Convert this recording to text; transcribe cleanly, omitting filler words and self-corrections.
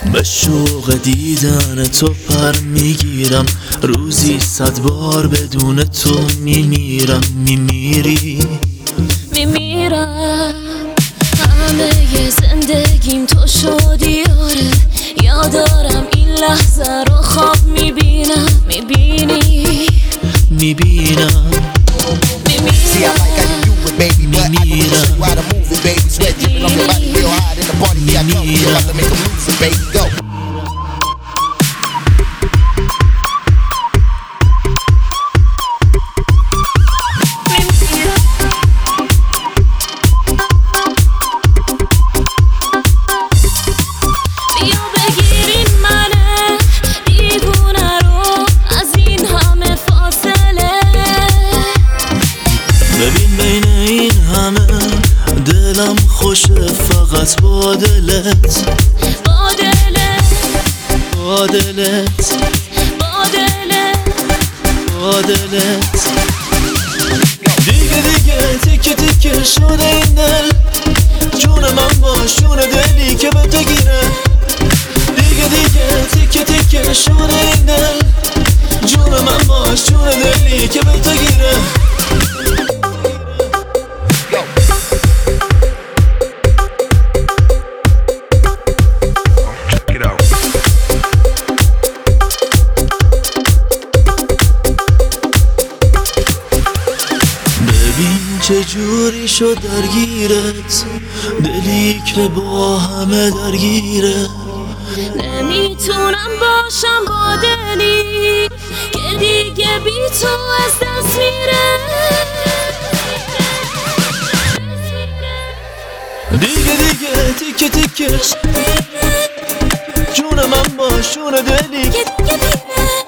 به شوق دیدن تو پر میگیرم، روزی 100 بار بدون تو میمیرم. میمیرم همه زندگیم تو شدی آره، یادارم این لحظه رو خواب میبینم. See, I like how you do it, baby, but I can show you how to move it, baby. Sweat dripping off your body real hard in the party. Here I come, you about to make them lose it, baby. Go. بیا بگیرین منه دیوونه رو از این همه فاصله. ببین بین این همه دلم خوشه فقط با دلت. دیگه تیکه تیکه شده این دل، جون من باش جون دلی که به تو گیره. دیگه تیکه تیکه شده این دل، جون من باش جون دلی که به تو گیره. چجوری شد درگیرت دلی که با همه درگیره. نمیتونم باشم با دلی که دیگه بی تو از دست میره. دیگه تیکه تیکه جون من باش جون دلی که دیگه